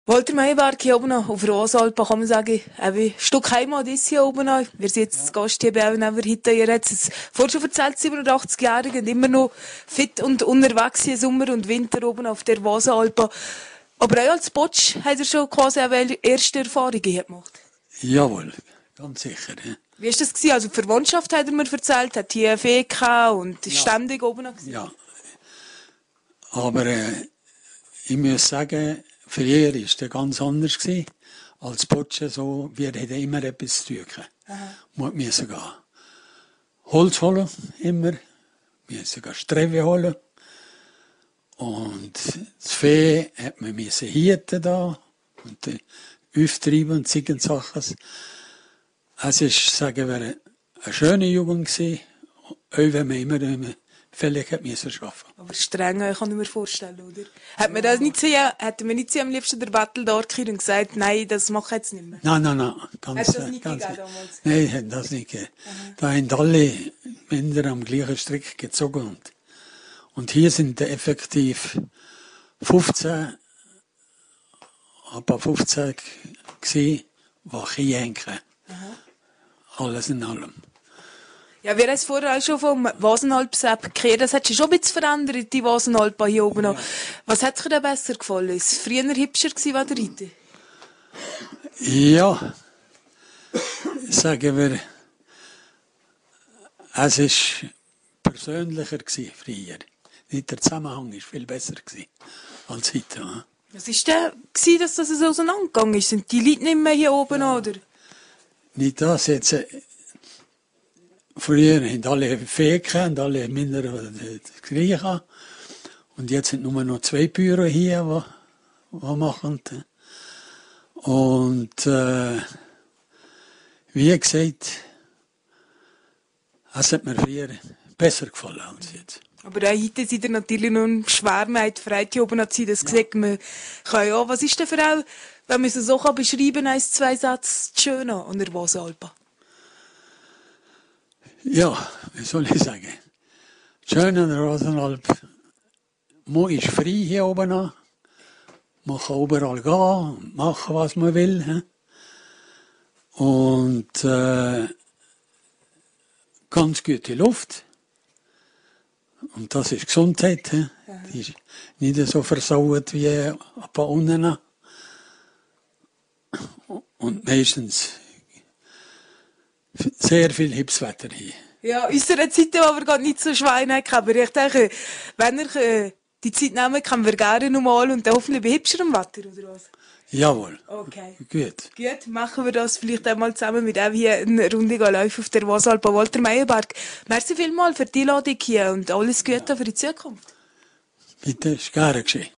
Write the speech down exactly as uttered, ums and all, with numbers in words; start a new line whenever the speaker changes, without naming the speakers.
Walter Meyerberg hier oben noch auf Rosalpa, kann man sagen, ein Stück Heimat ist hier oben noch. Wir sind jetzt ja. Gast hier bei Never heute. Ihr habt es vorhin schon erzählt, siebenundachtzig-Jährige und immer noch fit und unterwegs hier Sommer und Winter oben auf der Rosalpa. Aber auch als Botsch hat er schon quasi auch erste Erfahrungen gemacht.
Jawohl, ganz sicher. Ja.
Wie war das gewesen? Also die Verwandtschaft hat er mir erzählt, hat hier Fee gehabt und
ja.
ständig oben noch gewesen.
Ja, aber äh, ich muss sagen, für ihn war es ganz anders gewesen, als Botschen so, wir hatten immer etwas zu tun. Wir mussten gehen. Holz holen, immer. Wir mussten Strebe holen. Und das Vieh hat man hirten da und äh, auftreiben und solche Sachen. Es war, sagen wir, eine schöne Jugend gewesen, auch wenn man immer völlig arbeiten musste.
Aber streng, kann ich mir vorstellen, oder? Hat man das nicht so, hätte man nicht so am liebsten der Battle da und gesagt, nein, das mache ich jetzt nicht mehr?
Nein, nein, nein. Ganz,
hat das nicht
ganz,
gegeben damals?
Nein, hat das nicht gegeben. Aha. Da haben alle Männer am gleichen Strick gezogen. Und, und hier sind effektiv fünfzehn, aber fünfzehn gewesen, die Kinder hängen. Alles in allem.
Ja, wir haben es vorher auch schon vom Wasenalp-Sepp gehört. Das hat sich schon ein bisschen verändert, die Wasenalp hier oben noch. Ja. Was hat dir denn besser gefallen? Ist es früher hübscher gewesen, als der heute?
Ja, sagen wir, es war persönlicher gewesen früher. Nicht der Zusammenhang war viel besser gewesen als heute.
Was war denn, dass das so auseinandergegangen ist? Sind die Leute nicht mehr hier oben, ja. Oder?
Nicht das jetzt. Früher haben alle Fähigkeiten und alle Männer das Gleiche. Und jetzt sind nur noch zwei Büro hier, die, die machen. Und äh, wie gesagt, es hat mir früher besser gefallen als jetzt.
Aber auch heute sind ihr natürlich noch ein Schwärme, die Freude hier oben hat sie das ja. Gesagt, man kann ja, was ist denn für auch, wenn man es so kann beschreiben, ein, zwei Sätze schön an der Wasalpa?
Ja, wie soll ich sagen? Schön an der Rosenalp. Man ist frei hier oben an. Man kann überall gehen und machen, was man will. He? Und äh, ganz gute Luft. Und das ist Gesundheit. He? Die ist nicht so versaut wie ein paar unten. Und meistens sehr viel Hilfswetter hier.
Ja, unsere Zeit, wo wir gerade nicht so Schweine haben, aber ich denke, wenn ihr äh, die Zeit nehmen, können wir gerne nochmal und dann hoffentlich bei hübscherem Wetter, oder was?
Jawohl.
Okay.
Gut.
Gut, machen wir das vielleicht einmal zusammen mit auch hier eine Runde laufen auf der Wasalpa. Walter Meyerberg, merci vielmals für die Einladung hier und alles Gute ja. Für die Zukunft.
Bitte, ist gerne geschehen.